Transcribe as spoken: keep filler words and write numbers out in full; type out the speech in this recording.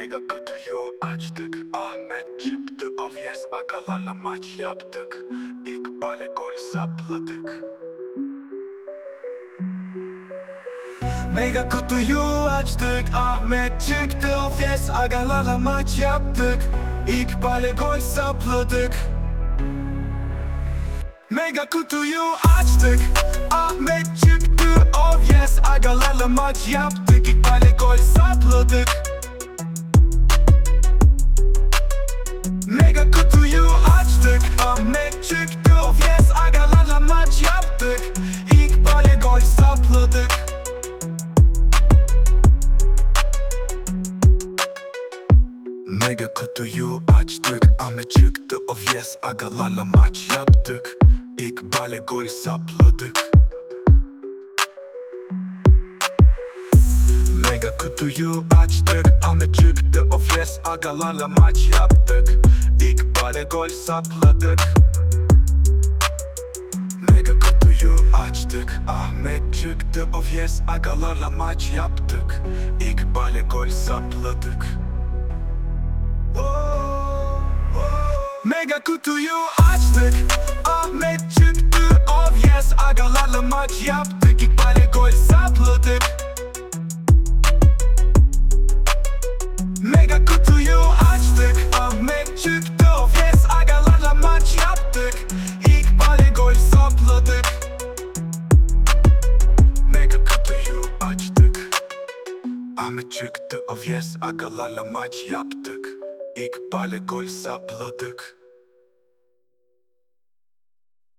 Mega kutuyu açtık, Ahmet çıktı, of yes, agalarla maç yaptık. İlk bale gol sapladık. Mega kutuyu açtık, Ahmet çıktı, of yes, agalarla maç yaptık. İlk bale gol sapladık. Mega kutuyu açtık, Ahmet çıktı, of yes, agalarla maç yaptık. İlk bale gol sapladık. Mega kutuyu açtık, Ahmet çıktı, of yes, agalarla maç yaptık. İlk bale gol sapladık. Mega kutuyu açtık, Ahmet çıktı, of yes, agalarla maç yaptık. İlk bale gol sapladık. Mega kutuyu açtık, Ahmet çıktı, of yes, agalarla maç yaptık. İlk bale gol sapladık. Mega kutuyu açtık, Ahmet çıktı, of yes, agalarla maç yaptık. İlk bale gol sapladık. Mega kutuyu açtık, Ahmet çıktı, of yes, agalarla maç yaptık. İlk bale gol sapladık. Mega kutuyu açtık, Ahmet çıktı, of yes, agalarla maç yaptık. İlk bale gol sapladık. Mega kutuyu açtık, Ahmet çıktı, of yes, agalarla maç yaptık. İlk bale gol sapladık.